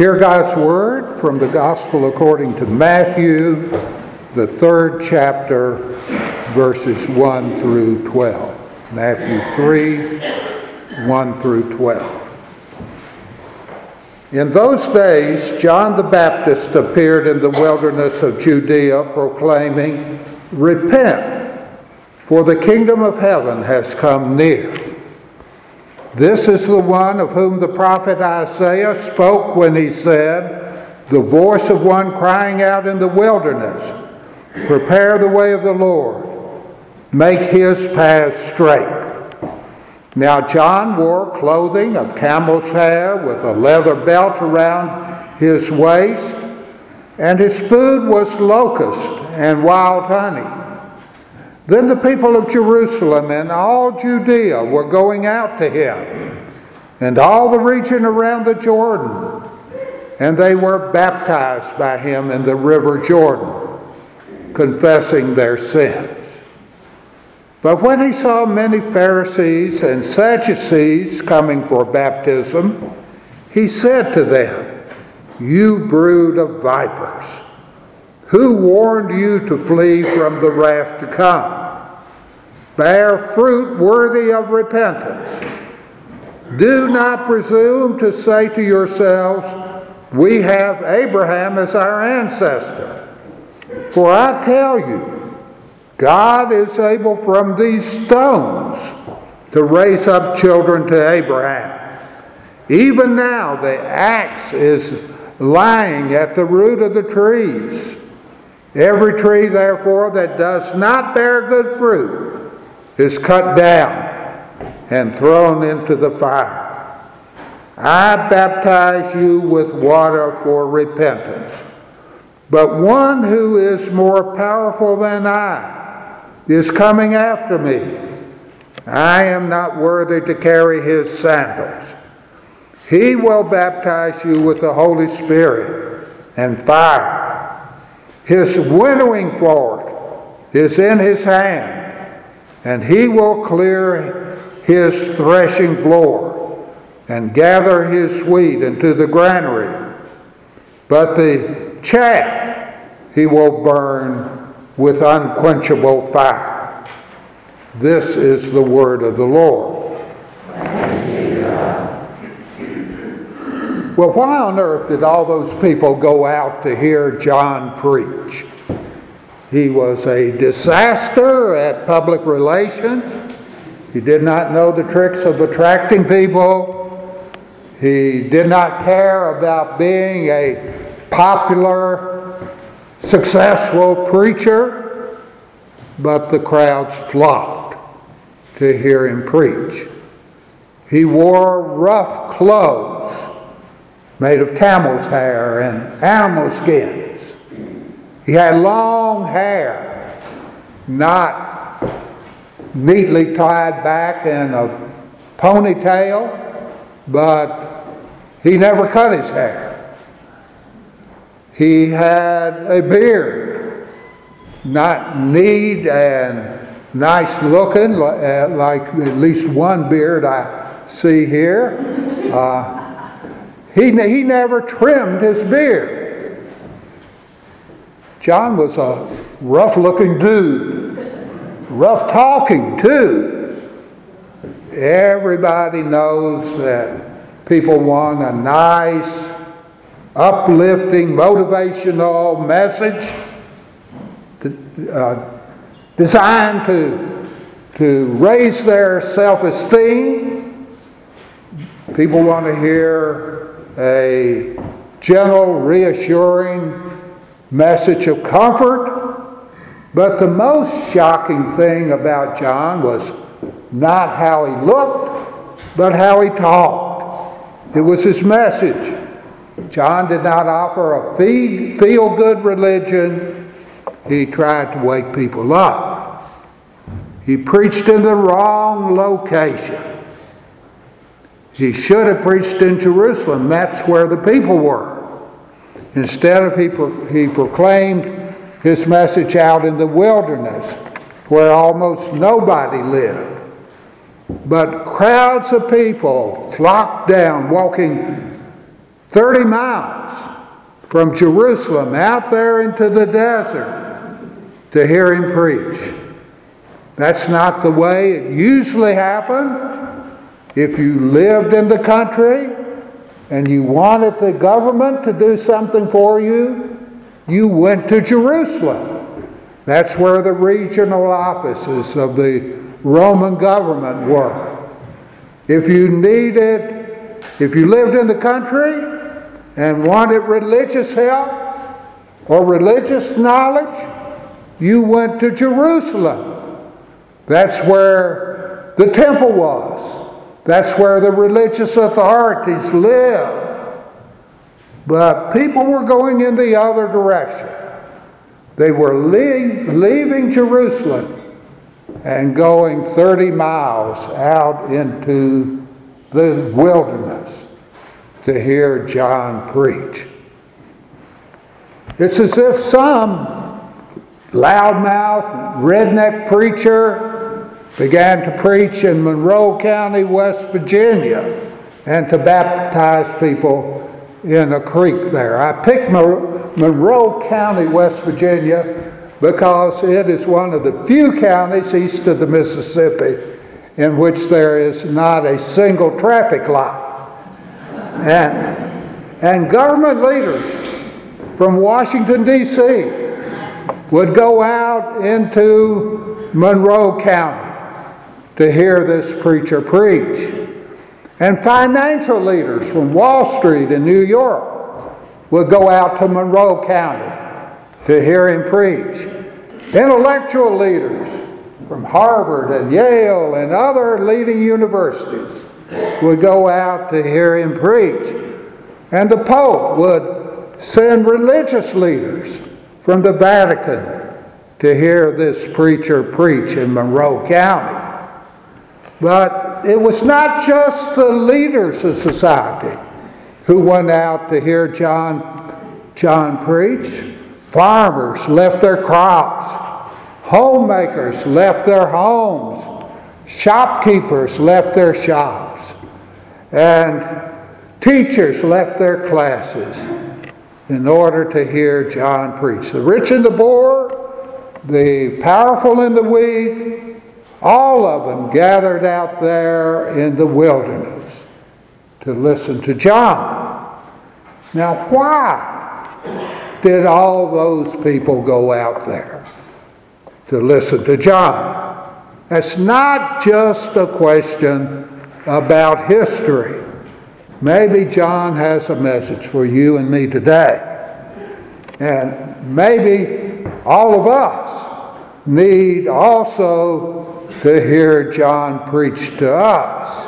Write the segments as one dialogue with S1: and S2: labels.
S1: Hear God's word from the Gospel according to Matthew, the 3rd chapter, verses 1 through 12. Matthew 3, 1 through 12. In those days, John the Baptist appeared in the wilderness of Judea, proclaiming, "Repent, for the kingdom of heaven has come near." This is the one of whom the prophet Isaiah spoke when he said, "The voice of one crying out in the wilderness, prepare the way of the Lord, make his paths straight." Now John wore clothing of camel's hair with a leather belt around his waist, and his food was locust and wild honey. Then the people of Jerusalem and all Judea were going out to him, and all the region around the Jordan, and they were baptized by him in the river Jordan, confessing their sins. But when he saw many Pharisees and Sadducees coming for baptism, he said to them, "You brood of vipers, who warned you to flee from the wrath to come? Bear fruit worthy of repentance. Do not presume to say to yourselves, 'We have Abraham as our ancestor.' For I tell you, God is able from these stones to raise up children to Abraham. Even now the axe is lying at the root of the trees. Every tree, therefore, that does not bear good fruit is cut down and thrown into the fire. I baptize you with water for repentance, but one who is more powerful than I is coming after me. I am not worthy to carry his sandals. He will baptize you with the Holy Spirit and fire. His winnowing fork is in his hand, and he will clear his threshing floor and gather his wheat into the granary. But the chaff he will burn with unquenchable fire." This is the word of the Lord. Well, why on earth did all those people go out to hear John preach? He was a disaster at public relations. He did not know the tricks of attracting people. He did not care about being a popular, successful preacher, but the crowds flocked to hear him preach. He wore rough clothes made of camel's hair and animal skins. He had long hair, not neatly tied back in a ponytail, but he never cut his hair. He had a beard, not neat and nice looking, like at least one beard I see here. He never trimmed his beard. John was a rough-looking dude, rough-talking too. Everybody knows that people want a nice, uplifting, motivational message designed to raise their self-esteem. People want to hear a gentle, reassuring message of comfort. But the most shocking thing about John was not how he looked, but how he talked. It was his message. John did not offer a feel-good religion. He tried to wake people up. He preached in the wrong location. He should have preached in Jerusalem. That's where the people were. Instead, he proclaimed his message out in the wilderness, where almost nobody lived. But crowds of people flocked down, walking 30 miles from Jerusalem out there into the desert to hear him preach. That's not the way it usually happened. If you lived in the country and you wanted the government to do something for you, you went to Jerusalem. That's where the regional offices of the Roman government were. If you lived in the country and wanted religious help or religious knowledge, you went to Jerusalem. That's where the temple was. That's where the religious authorities lived. But people were going in the other direction. They were leaving Jerusalem and going 30 miles out into the wilderness to hear John preach. It's as if some loudmouth, redneck preacher began to preach in Monroe County, West Virginia, and to baptize people in a creek there. I picked Monroe County, West Virginia, because it is one of the few counties east of the Mississippi in which there is not a single traffic light. And government leaders from Washington, D.C. would go out into Monroe County to hear this preacher preach. And financial leaders from Wall Street in New York would go out to Monroe County to hear him preach. Intellectual leaders from Harvard and Yale and other leading universities would go out to hear him preach. And the Pope would send religious leaders from the Vatican to hear this preacher preach in Monroe County. But it was not just the leaders of society who went out to hear John preach. Farmers left their crops. Homemakers left their homes. Shopkeepers left their shops. And teachers left their classes in order to hear John preach. The rich and the poor, the powerful and the weak, all of them gathered out there in the wilderness to listen to John. Now, why did all those people go out there to listen to John? It's not just a question about history. Maybe John has a message for you and me today. And maybe all of us need also to hear John preach to us.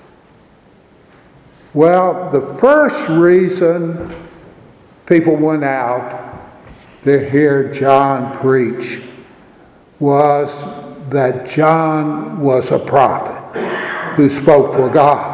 S1: Well, the first reason people went out to hear John preach was that John was a prophet who spoke for God.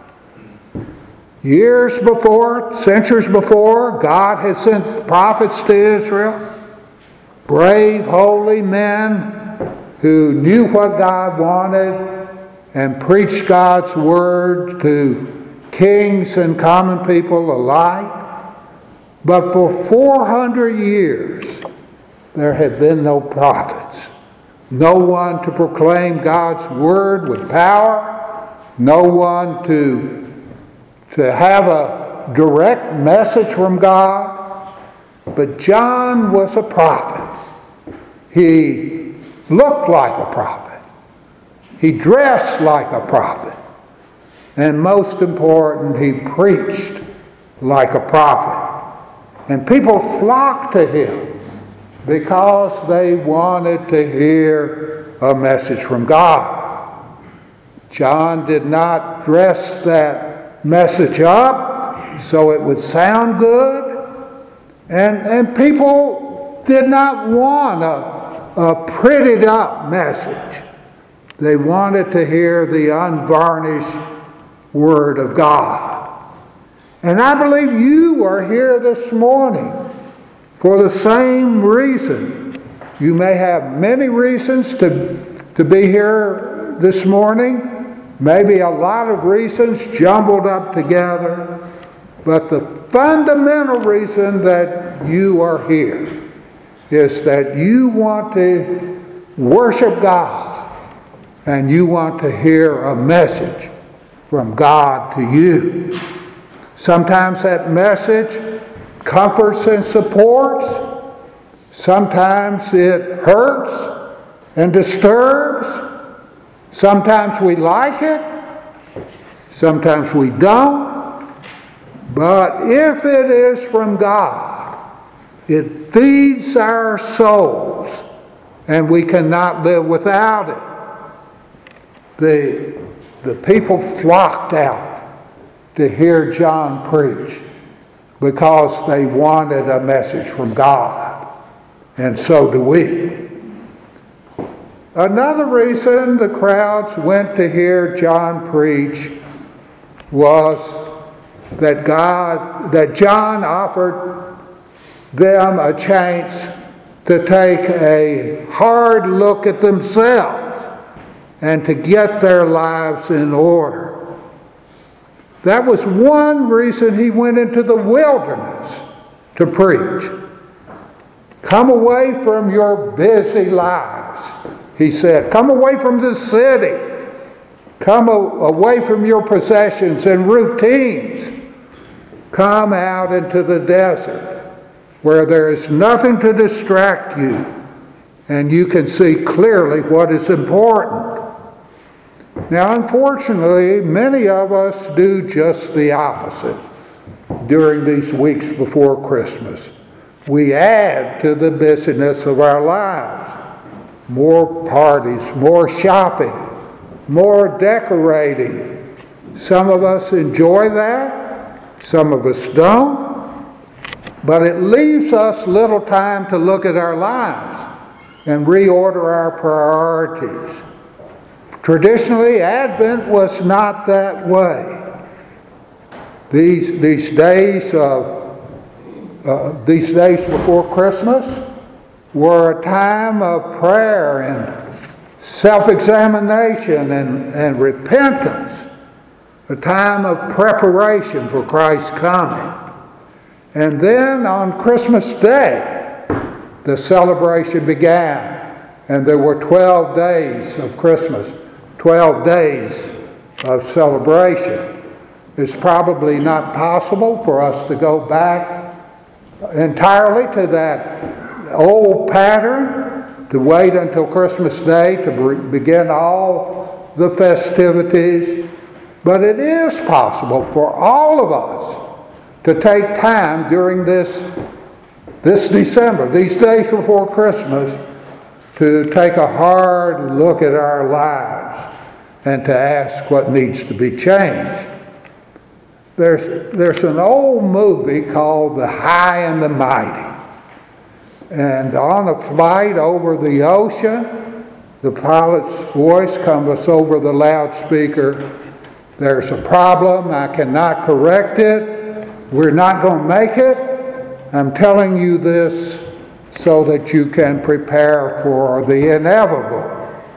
S1: Years before, centuries before, God had sent prophets to Israel, brave, holy men who knew what God wanted and preached God's word to kings and common people alike. But for 400 years, there had been no prophets. No one to proclaim God's word with power. No one to have a direct message from God. But John was a prophet. He looked like a prophet. He dressed like a prophet. And most important, he preached like a prophet. And people flocked to him because they wanted to hear a message from God. John did not dress that message up so it would sound good. And people did not want a prettied up message. They wanted to hear the unvarnished Word of God. And I believe you are here this morning for the same reason. You may have many reasons to be here this morning, maybe a lot of reasons jumbled up together, But the fundamental reason that you are here is that you want to worship God and you want to hear a message from God to you. Sometimes that message comforts and supports. Sometimes it hurts and disturbs. Sometimes we like it. Sometimes we don't. But if it is from God, it feeds our souls, and we cannot live without it. The people flocked out to hear John preach because they wanted a message from God, and so do we. Another reason the crowds went to hear John preach was that John offered them a chance to take a hard look at themselves and to get their lives in order. That was one reason he went into the wilderness to preach. Come away from your busy lives, he said. Come away from the city. Come away from your possessions and routines. Come out into the desert where there is nothing to distract you and you can see clearly what is important. Now, unfortunately, many of us do just the opposite during these weeks before Christmas. We add to the busyness of our lives. More parties, more shopping, more decorating. Some of us enjoy that, some of us don't. But it leaves us little time to look at our lives and reorder our priorities. Traditionally, Advent was not that way. These days before Christmas were a time of prayer and self-examination and repentance, a time of preparation for Christ's coming. And then on Christmas Day, the celebration began, and there were 12 days of Christmas, 12 days of celebration. It's probably not possible for us to go back entirely to that old pattern, to wait until Christmas Day to begin all the festivities, but it is possible for all of us to take time during this December, these days before Christmas, to take a hard look at our lives and to ask what needs to be changed. There's an old movie called The High and the Mighty. And on a flight over the ocean, the pilot's voice comes over the loudspeaker. There's a problem. I cannot correct it. We're not going to make it. I'm telling you this so that you can prepare for the inevitable.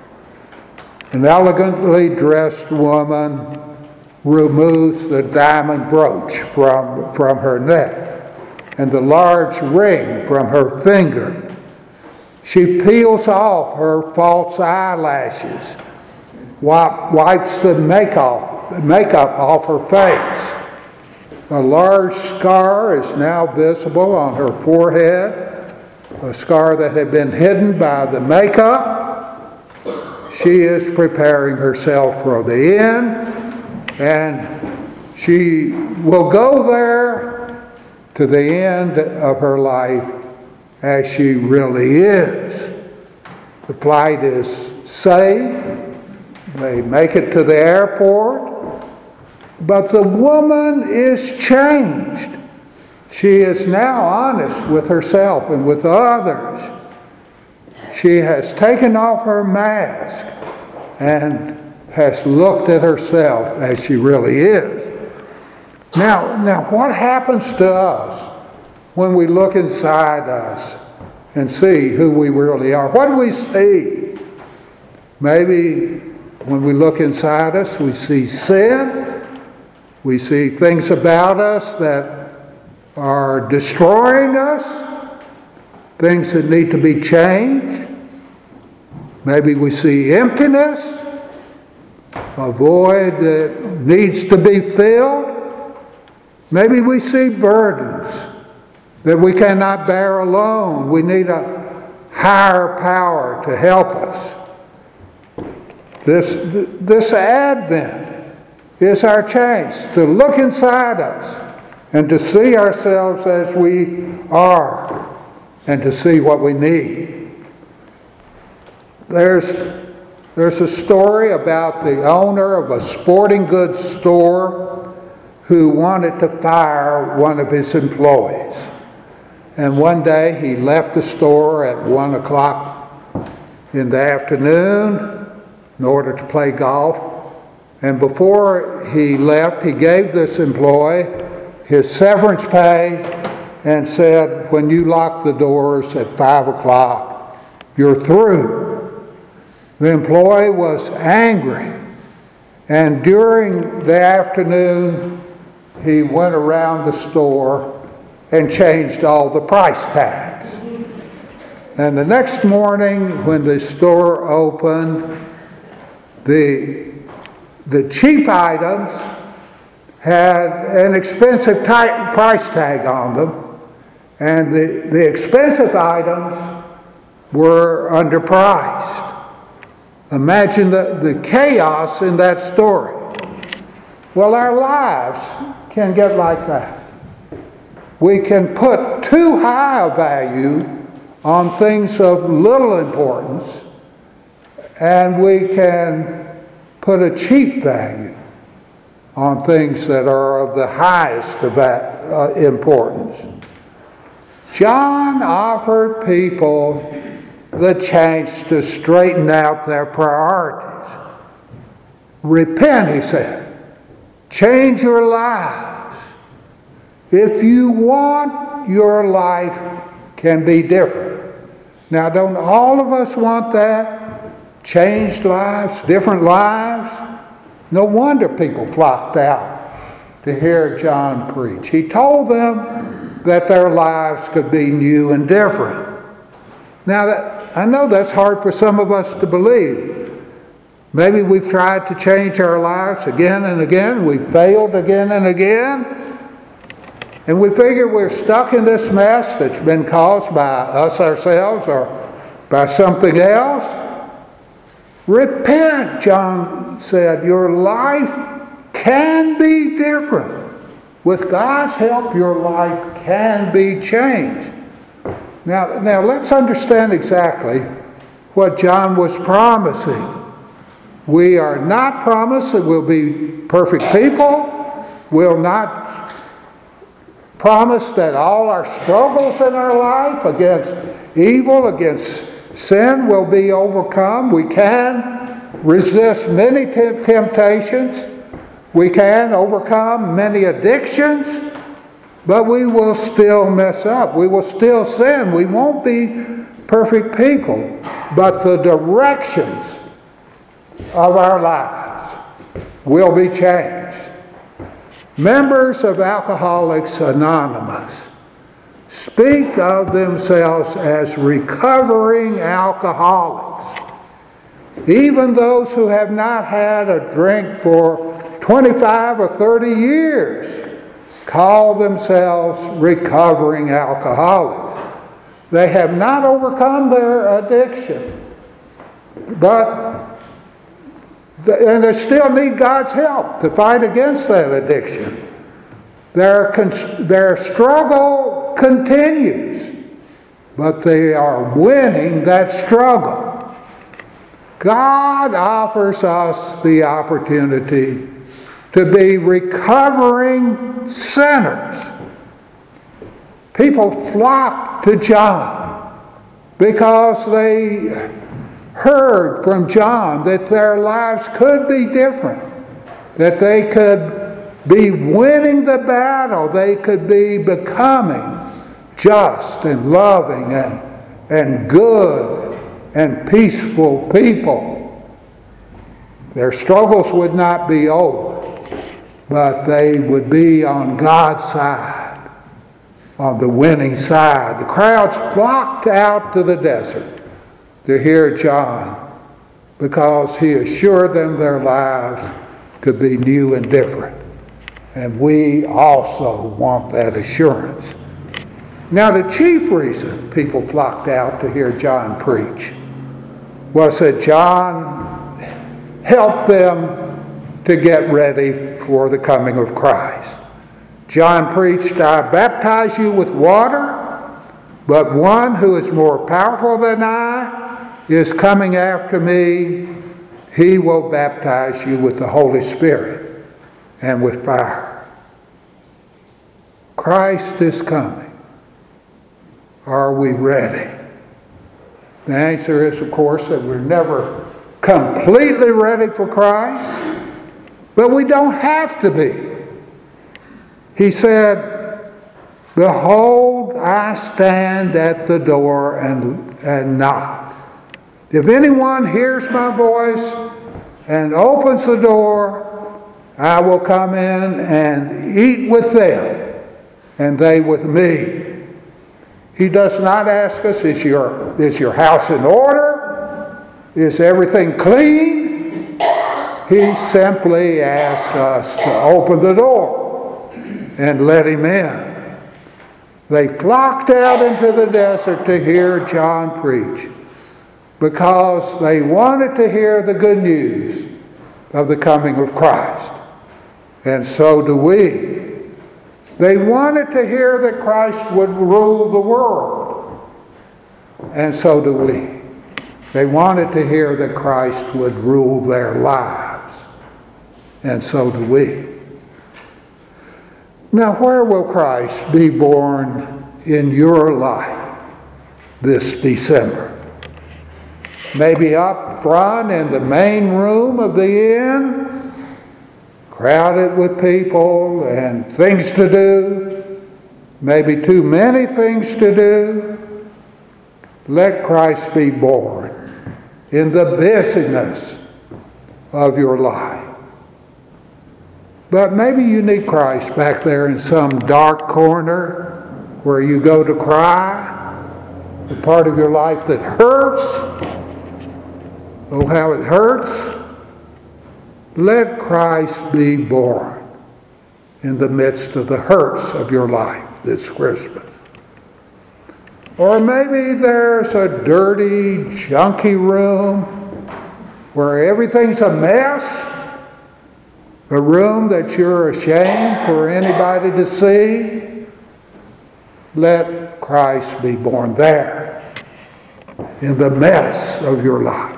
S1: An elegantly dressed woman removes the diamond brooch from her neck and the large ring from her finger. She peels off her false eyelashes, wipes the makeup off her face. A large scar is now visible on her forehead, a scar that had been hidden by the makeup. She is preparing herself for the end, and she will go there to the end of her life as she really is. The flight is safe. They make it to the airport. But the woman is changed. She is now honest with herself and with others. She has taken off her mask and has looked at herself as she really is. Now, what happens to us when we look inside us and see who we really are? What do we see? Maybe when we look inside us, we see sin. We see things about us that are destroying us, things that need to be changed. Maybe we see emptiness, a void that needs to be filled. Maybe we see burdens that we cannot bear alone. We need a higher power to help us. This Advent is our chance to look inside us and to see ourselves as we are and to see what we need. There's a story about the owner of a sporting goods store who wanted to fire one of his employees. And one day he left the store at 1 o'clock in the afternoon in order to play golf. And before he left, he gave this employee his severance pay and said, when you lock the doors at 5 o'clock, you're through. The employee was angry, and during the afternoon, he went around the store and changed all the price tags. And the next morning, when the store opened, the cheap items had an expensive price tag on them, and the expensive items were underpriced. Imagine the chaos in that story. Well, our lives can get like that. We can put too high a value on things of little importance, and we can put a cheap value on things that are of the highest importance. John offered people the chance to straighten out their priorities. Repent, he said. Change your lives. If you want, your life can be different. Now, don't all of us want that? Changed lives, different lives? No wonder people flocked out to hear John preach. He told them that their lives could be new and different. Now, I know that's hard for some of us to believe. Maybe we've tried to change our lives again and again. We've failed again and again. And we figure we're stuck in this mess that's been caused by us ourselves or by something else. Repent, John said. Your life can be different. With God's help, your life can be changed. Now let's understand exactly what John was promising. We are not promised that we'll be perfect people. We'll not promise that all our struggles in our life against evil, against sin will be overcome. We can resist many temptations. We can overcome many addictions. But we will still mess up. We will still sin. We won't be perfect people. But the directions of our lives will be changed. Members of Alcoholics Anonymous speak of themselves as recovering alcoholics. Even those who have not had a drink for 25 or 30 years call themselves recovering alcoholics. They have not overcome their addiction, and they still need God's help to fight against that addiction. Their struggle continues, but they are winning that struggle. God offers us the opportunity to be recovering sinners. People flocked to John because they heard from John that their lives could be different, that they could be winning the battle, they could be becoming just and loving and good and peaceful people. Their struggles would not be over, but they would be on God's side, on the winning side. The crowds flocked out to the desert to hear John because he assured them their lives could be new and different. And we also want that assurance. Now, the chief reason people flocked out to hear John preach was that John helped them to get ready for the coming of Christ. John preached, "I baptize you with water, but one who is more powerful than I is coming after me. He will baptize you with the Holy Spirit and with fire." Christ is coming. Are we ready? The answer is, of course, that we're never completely ready for Christ, but we don't have to be. He said, "Behold, I stand at the door and knock. If anyone hears my voice and opens the door, I will come in and eat with them, and they with me." He does not ask us, is your house in order? Is everything clean? He simply asks us to open the door and let him in. They flocked out into the desert to hear John preach because they wanted to hear the good news of the coming of Christ. And so do we. They wanted to hear that Christ would rule the world. And so do we. They wanted to hear that Christ would rule their lives. And so do we. Now, where will Christ be born in your life this December? Maybe up front in the main room of the inn, crowded with people and things to do, maybe too many things to do. Let Christ be born in the busyness of your life. But maybe you need Christ back there in some dark corner where you go to cry, the part of your life that hurts. Oh, how it hurts. Let Christ be born in the midst of the hurts of your life this Christmas. Or maybe there's a dirty, junky room where everything's a mess, a room that you're ashamed for anybody to see. Let Christ be born there in the mess of your life.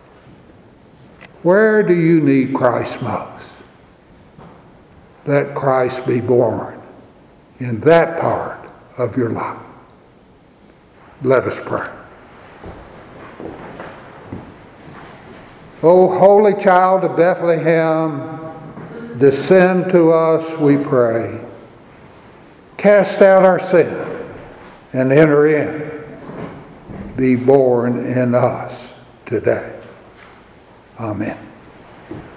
S1: Where do you need Christ most? Let Christ be born in that part of your life. Let us pray. O holy child of Bethlehem, descend to us, we pray. Cast out our sin and enter in. Be born in us today. Amen.